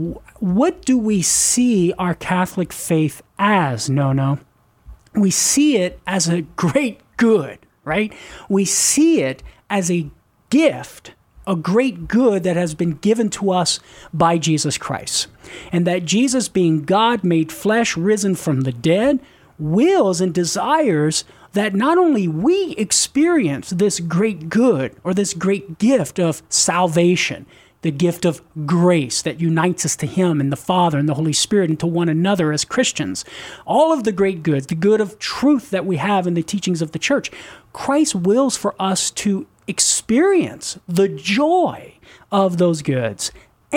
what do we see our Catholic faith as, no-no? We see it as a great good, right? We see it as a gift, a great good that has been given to us by Jesus Christ. And that Jesus, being God made flesh, risen from the dead, wills and desires that not only we experience this great good or this great gift of salvation, the gift of grace that unites us to Him and the Father and the Holy Spirit and to one another as Christians, all of the great goods, the good of truth that we have in the teachings of the church, Christ wills for us to experience the joy of those goods.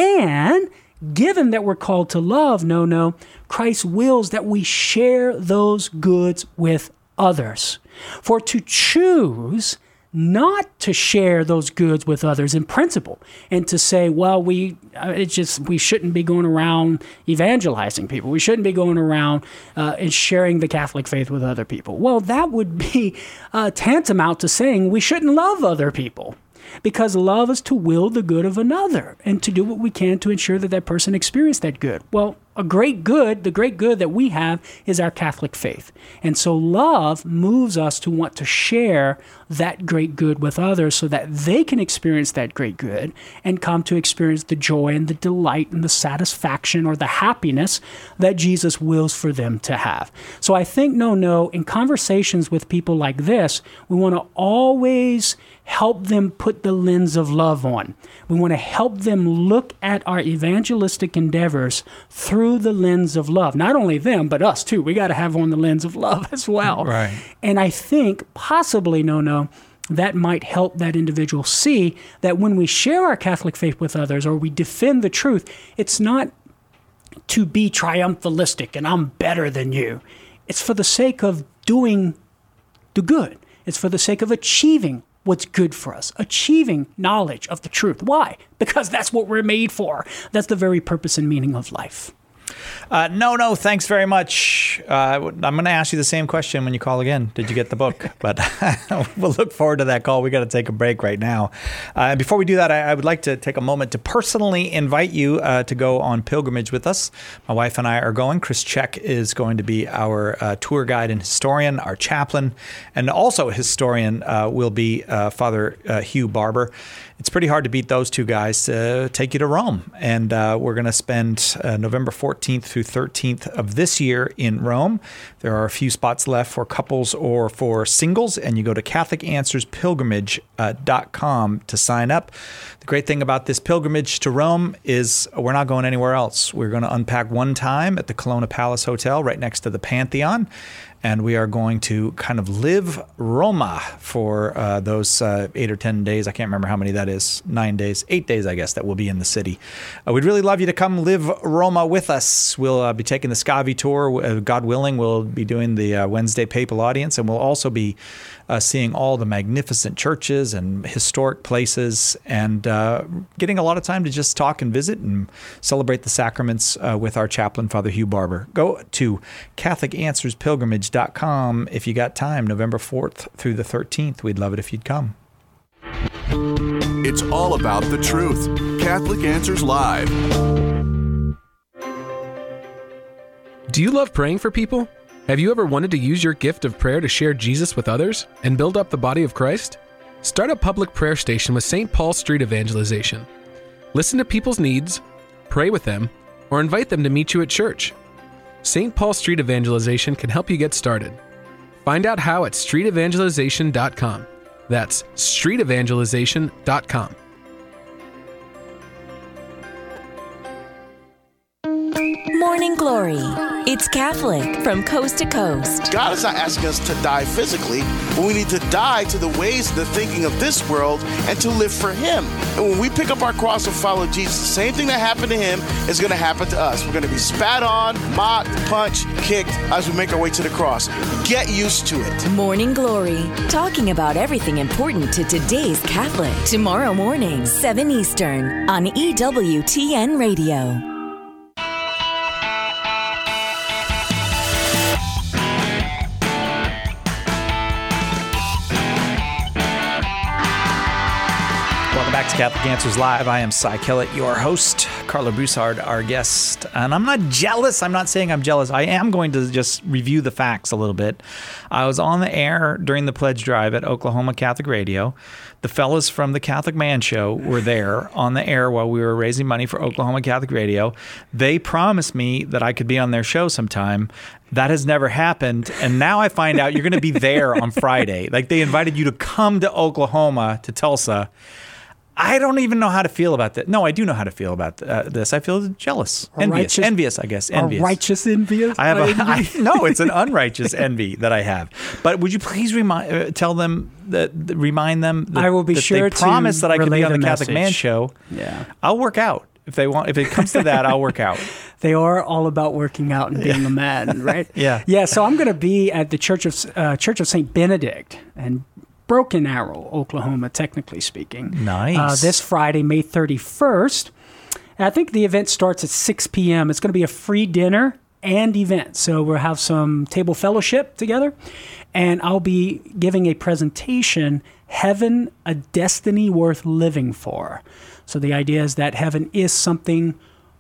And given that we're called to love, no, no, Christ wills that we share those goods with others. For to choose not to share those goods with others in principle, and to say, well, we uh, it's just we shouldn't be going around evangelizing people. We shouldn't be going around uh, and sharing the Catholic faith with other people. Well, that would be uh, tantamount to saying we shouldn't love other people, because love is to will the good of another and to do what we can to ensure that that person experience that good. Well, a great good, the great good that we have is our Catholic faith. And so love moves us to want to share that great good with others so that they can experience that great good and come to experience the joy and the delight and the satisfaction or the happiness that Jesus wills for them to have. So I think, no, no, in conversations with people like this, we want to always help them put the lens of love on. We want to help them look at our evangelistic endeavors through the lens of love. Not only them, but us too. We got to have on the lens of love as well. Right. And I think possibly, no, no, that might help that individual see that when we share our Catholic faith with others or we defend the truth, it's not to be triumphalistic and I'm better than you. It's for the sake of doing the good. It's for the sake of achieving what's good for us, achieving knowledge of the truth. Why? Because that's what we're made for. That's the very purpose and meaning of life. Uh, no, no, thanks very much. Uh, I'm going to ask you the same question when you call again. Did you get the book? But we'll look forward to that call. We got to take a break right now. Uh, before we do that, I, I would like to take a moment to personally invite you uh, to go on pilgrimage with us. My wife and I are going. Chris Check is going to be our uh, tour guide and historian, our chaplain, and also a historian uh, will be uh, Father uh, Hugh Barber. It's pretty hard to beat those two guys to take you to Rome. And uh, we're going to spend uh, November fourteenth through thirteenth of this year in Rome. There are a few spots left for couples or for singles, and you go to Catholic Answers Pilgrimage dot com to sign up. The great thing about this pilgrimage to Rome is we're not going anywhere else. We're going to unpack one time at the Colonna Palace Hotel right next to the Pantheon. And we are going to kind of live Roma for uh, those uh, eight or ten days. I can't remember how many that is. Nine days, eight days, I guess, that we'll be in the city. Uh, we'd really love you to come live Roma with us. We'll uh, be taking the Scavi tour. Uh, God willing, we'll be doing the uh, Wednesday papal audience, and we'll also be uh, seeing all the magnificent churches and historic places, and uh, getting a lot of time to just talk and visit and celebrate the sacraments uh, with our chaplain, Father Hugh Barber. Go to Catholic Answers Pilgrimage dot com if you got time, November fourth through the thirteenth. We'd love it if you'd come. It's all about the truth. Catholic Answers Live. Do you love praying for people? Have you ever wanted to use your gift of prayer to share Jesus with others and build up the body of Christ? Start a public prayer station with Saint Paul Street Evangelization. Listen to people's needs, pray with them, or invite them to meet you at church. Saint Paul Street Evangelization can help you get started. Find out how at street evangelization dot com. That's street evangelization dot com. Morning Glory. It's Catholic from coast to coast. God is not asking us to die physically, but we need to die to the ways and the thinking of this world and to live for Him. And when we pick up our cross and follow Jesus, the same thing that happened to Him is going to happen to us. We're going to be spat on, mocked, punched, kicked as we make our way to the cross. Get used to it. Morning Glory. Talking about everything important to today's Catholic. Tomorrow morning, seven Eastern on E W T N Radio. Back to Catholic Answers Live. I am Cy Kellett, your host. Carla Broussard, our guest. And I'm not jealous. I'm not saying I'm jealous. I am going to just review the facts a little bit. I was on the air during the pledge drive at Oklahoma Catholic Radio. The fellas from the Catholic Man Show were there on the air while we were raising money for Oklahoma Catholic Radio. They promised me that I could be on their show sometime. That has never happened. And now I find out you're going to be there on Friday. Like, they invited you to come to Oklahoma, to Tulsa. I don't even know how to feel about that. No, I do know how to feel about uh, this. I feel jealous, envious, righteous, envious, I guess, envious. A righteous envious? I have a, I, no, it's an unrighteous envy that I have. But would you please remind, uh, tell them that, remind them that, I will be that sure they promise to that I could be on the Catholic message. Man Show. Yeah, I'll work out if they want. If it comes to that, I'll work out. They are all about working out and being a man, right? Yeah, yeah. So I'm going to be at the Church of uh, Church of Saint Benedict and Broken Arrow, Oklahoma, technically speaking. Nice. Uh, this Friday, May thirty-first. I think the event starts at six p.m. It's going to be a free dinner and event. So we'll have some table fellowship together. And I'll be giving a presentation, Heaven, a Destiny Worth Living For. So the idea is that heaven is something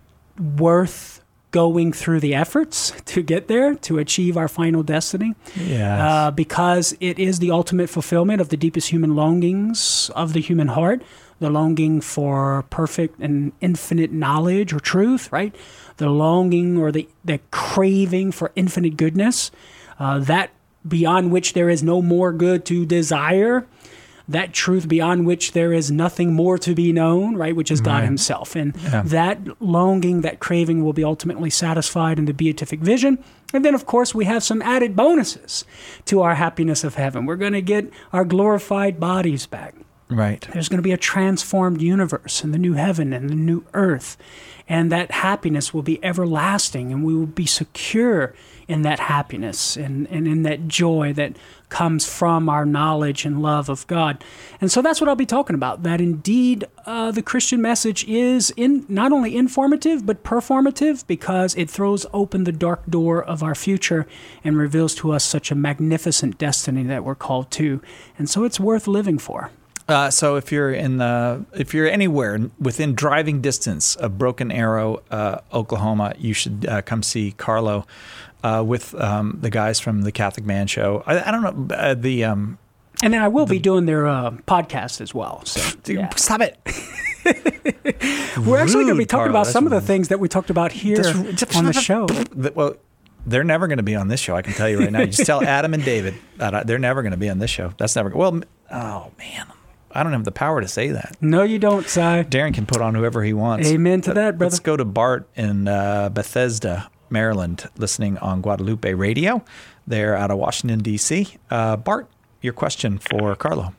worth going through the efforts to get there, to achieve our final destiny. Yes. Uh, because it is the ultimate fulfillment of the deepest human longings of the human heart, the longing for perfect and infinite knowledge or truth, right? The longing or the, the craving for infinite goodness, uh, that beyond which there is no more good to desire, that truth beyond which there is nothing more to be known, right, which is God Right. Himself. And Yeah. that longing, that craving will be ultimately satisfied in the beatific vision. And then, of course, we have some added bonuses to our happiness of heaven. We're going to get our glorified bodies back. Right. There's going to be a transformed universe and the new heaven and the new earth. And that happiness will be everlasting, and we will be secure in that happiness and, and in that joy that comes from our knowledge and love of God. And so that's what I'll be talking about, that indeed uh, the Christian message is in not only informative, but performative, because it throws open the dark door of our future and reveals to us such a magnificent destiny that we're called to. And so it's worth living for. Uh, so if you're in the, if you're anywhere within driving distance of Broken Arrow, uh, Oklahoma, you should uh, come see Carlo uh, with um, the guys from the Catholic Man Show. I, I don't know uh, the. Um, and then I will the, be doing their uh, podcast as well. So yeah. Stop it. We're actually going to be talking Carlo, about some of the things that we talked about here just, on the show. Well, they're never going to be on this show. I can tell you right now. You just tell Adam and David that they're never going to be on this show. That's never. Well, oh man. I don't have the power to say that. No, you don't, Si. Darren can put on whoever he wants. Amen to that, brother. Let's go to Bart in uh, Bethesda, Maryland, listening on Guadalupe Radio. They're out of Washington, D C Uh, Bart, your question for Carlo.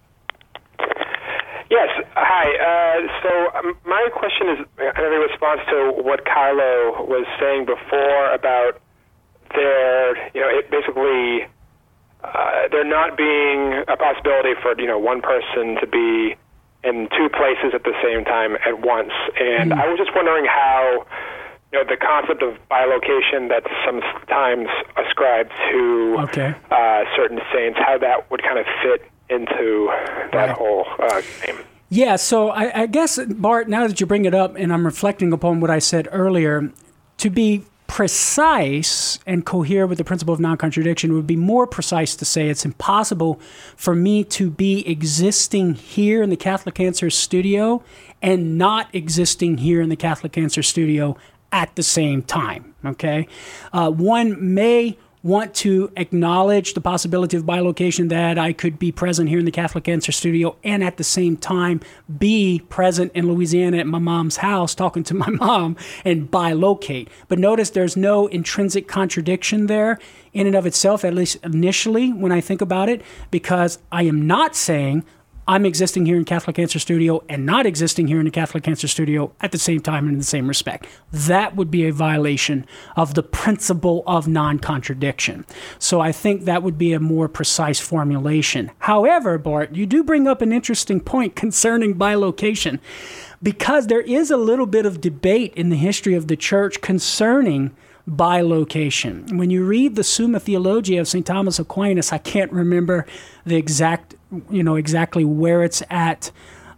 Yes. Hi. Uh, so um, my question is kind of in response to what Carlo was saying before about their, you know, it basically... Uh, there not being a possibility for, you know, one person to be in two places at the same time at once. And mm. I was just wondering how, you know, the concept of bilocation that's sometimes ascribed to okay. uh, certain saints, how that would kind of fit into that right. whole uh, game. Yeah, so I, I guess, Bart, now that you bring it up and I'm reflecting upon what I said earlier, to be precise and cohere with the principle of non-contradiction, it would be more precise to say it's impossible for me to be existing here in the Catholic Answers studio and not existing here in the Catholic Answers studio at the same time, okay? Uh, one may want to acknowledge the possibility of bilocation, that I could be present here in the Catholic Answer studio and at the same time be present in Louisiana at my mom's house talking to my mom and bilocate. But notice there's no intrinsic contradiction there in and of itself, at least initially when I think about it, because I am not saying I'm existing here in Catholic Answer Studio and not existing here in the Catholic Answer Studio at the same time and in the same respect. That would be a violation of the principle of non-contradiction. So I think that would be a more precise formulation. However, Bart, you do bring up an interesting point concerning bilocation, because there is a little bit of debate in the history of the church concerning bilocation. When you read the Summa Theologia of Saint Thomas Aquinas, I can't remember the exact, you know, exactly where it's at.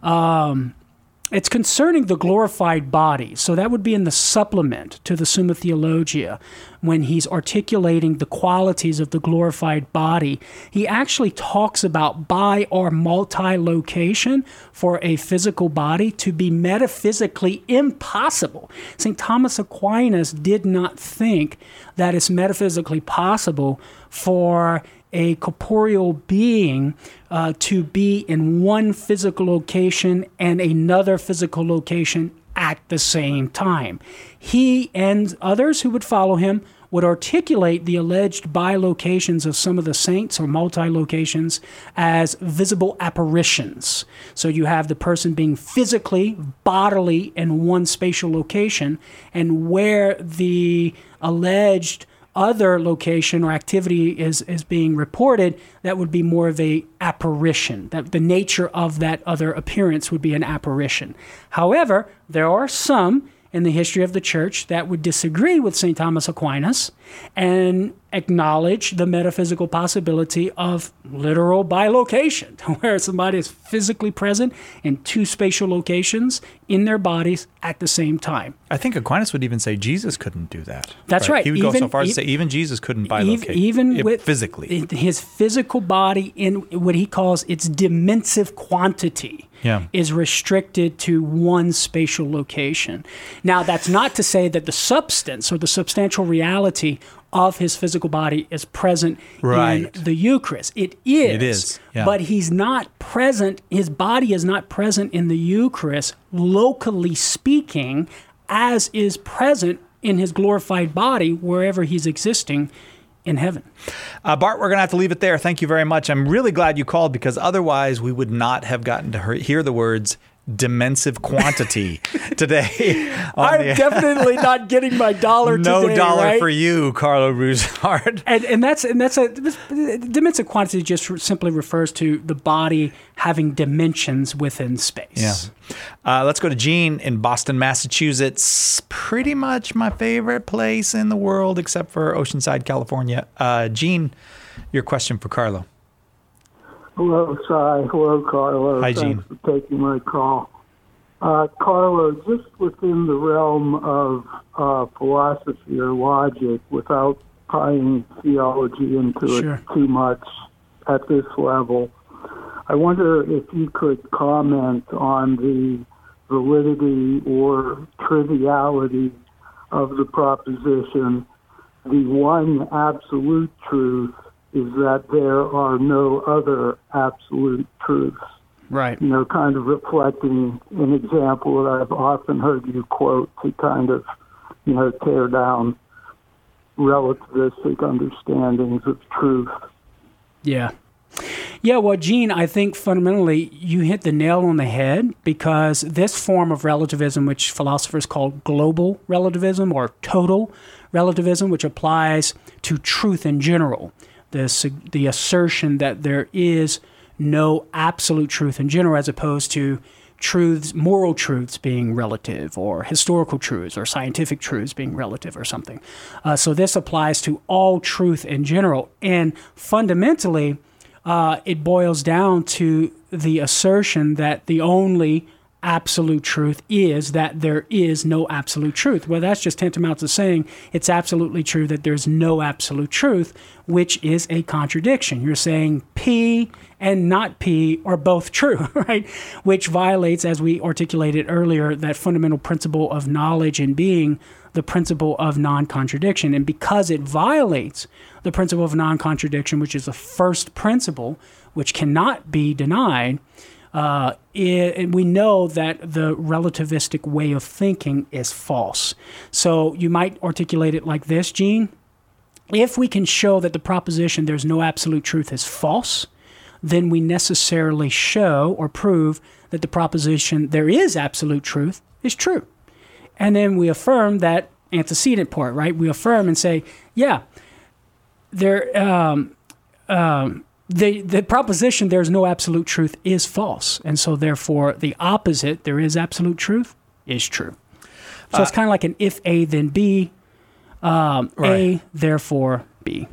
Um, it's concerning the glorified body. So that would be in the supplement to the Summa Theologia. When he's articulating the qualities of the glorified body, he actually talks about bi or multi-location for a physical body to be metaphysically impossible. Saint Thomas Aquinas did not think that it's metaphysically possible for a corporeal being uh, to be in one physical location and another physical location at the same time. He and others who would follow him would articulate the alleged bilocations of some of the saints or multi-locations as visible apparitions. So you have the person being physically, bodily in one spatial location, and where the alleged other location or activity is, is being reported, that would be more of a apparition. That the nature of that other appearance would be an apparition. However, there are some in the history of the church that would disagree with Saint Thomas Aquinas and acknowledge the metaphysical possibility of literal bilocation, where somebody is physically present in two spatial locations in their bodies at the same time. I think Aquinas would even say Jesus couldn't do that. That's right. right. He would even, go so far as e- to say even Jesus couldn't bilocate. Even it, with physically. His physical body in what he calls its dimensive quantity. Yeah. is restricted to one spatial location. Now, that's not to say that the substance or the substantial reality of his physical body is present right. in the Eucharist. It is. It is. Yeah. But he's not present, his body is not present in the Eucharist, locally speaking, as is present in his glorified body wherever he's existing in heaven. Uh, Bart, we're going to have to leave it there. Thank you very much. I'm really glad you called, because otherwise we would not have gotten to hear the words dimensive quantity today. I'm the, definitely not getting my dollar no today. No dollar right? for you, Carlo Broussard. And and that's and that's a dimensive quantity just simply refers to the body having dimensions within space. Yeah. Uh, let's go to Gene in Boston, Massachusetts. Pretty much my favorite place in the world, except for Oceanside, California. Uh, Gene, your question for Carlo. Hello, Cy. Hello, Carlo. Hi, Thanks Gene. for taking my call. Uh, Carlo, just within the realm of uh, philosophy or logic, without tying theology into sure. it too much at this level, I wonder if you could comment on the validity or triviality of the proposition, the one absolute truth is that there are no other absolute truths. Right. You know, kind of reflecting an example that I've often heard you quote to kind of, you know, tear down relativistic understandings of truth. Yeah. Yeah, well, Gene, I think fundamentally you hit the nail on the head, because this form of relativism, which philosophers call global relativism or total relativism, which applies to truth in general, This, the assertion that there is no absolute truth in general, as opposed to truths, moral truths being relative, or historical truths or scientific truths being relative or something. Uh, so this applies to all truth in general. And fundamentally, uh, it boils down to the assertion that the only absolute truth is that there is no absolute truth. Well, that's just tantamount to saying it's absolutely true that there's no absolute truth, which is a contradiction. You're saying P and not P are both true, right? Which violates, as we articulated earlier, that fundamental principle of knowledge and being, the principle of non-contradiction. And because it violates the principle of non-contradiction, which is the first principle, which cannot be denied, Uh, it, and we know that the relativistic way of thinking is false. So you might articulate it like this, Gene. If we can show that the proposition there's no absolute truth is false, then we necessarily show or prove that the proposition there is absolute truth is true. And then we affirm that antecedent part, right? We affirm and say, yeah, there... Um, um, The the proposition there's no absolute truth is false. And so therefore the opposite, there is absolute truth, is true. So uh, it's kind of like an if A, then B, um, right. A, therefore B. Did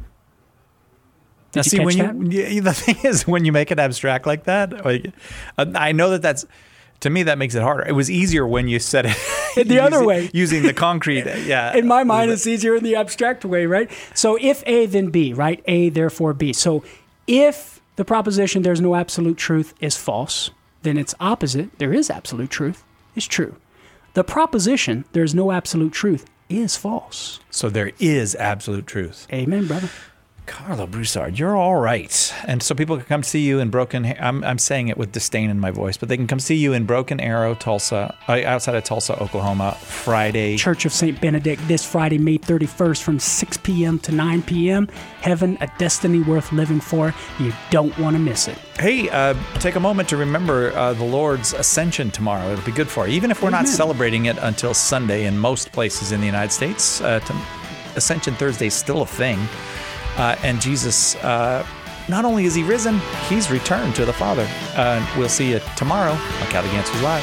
now, you see, catch when that? you, the thing is, when you make it abstract like that, like, I know that that's, to me, that makes it harder. It was easier when you said it the using, other way. Using the concrete, yeah. In my mind, it's easier in the abstract way, right? So if A, then B, right? A, therefore B. So if the proposition there's no absolute truth is false, then its opposite, there is absolute truth, is true. The proposition there's no absolute truth is false. So there is absolute truth. Amen, brother. Carlo Broussard, you're all right. And so people can come see you in Broken, I'm, I'm saying it with disdain in my voice, but they can come see you in Broken Arrow, Tulsa, uh, outside of Tulsa, Oklahoma, Friday. Church of Saint Benedict, this Friday, May thirty-first from six p.m. to nine p.m. Heaven, a destiny worth living for. You don't want to miss it. Hey, uh, take a moment to remember uh, the Lord's Ascension tomorrow. It'll be good for you. Even if we're Amen. Not celebrating it until Sunday in most places in the United States, uh, to, Ascension Thursday is still a thing. Uh, and Jesus, uh, not only is he risen, he's returned to the Father. Uh, we'll see you tomorrow on Catholic Answers Live.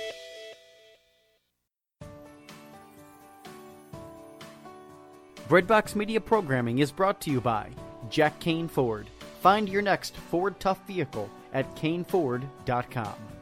Breadbox Media programming is brought to you by Jack Kane Ford. Find your next Ford Tough vehicle at kane ford dot com.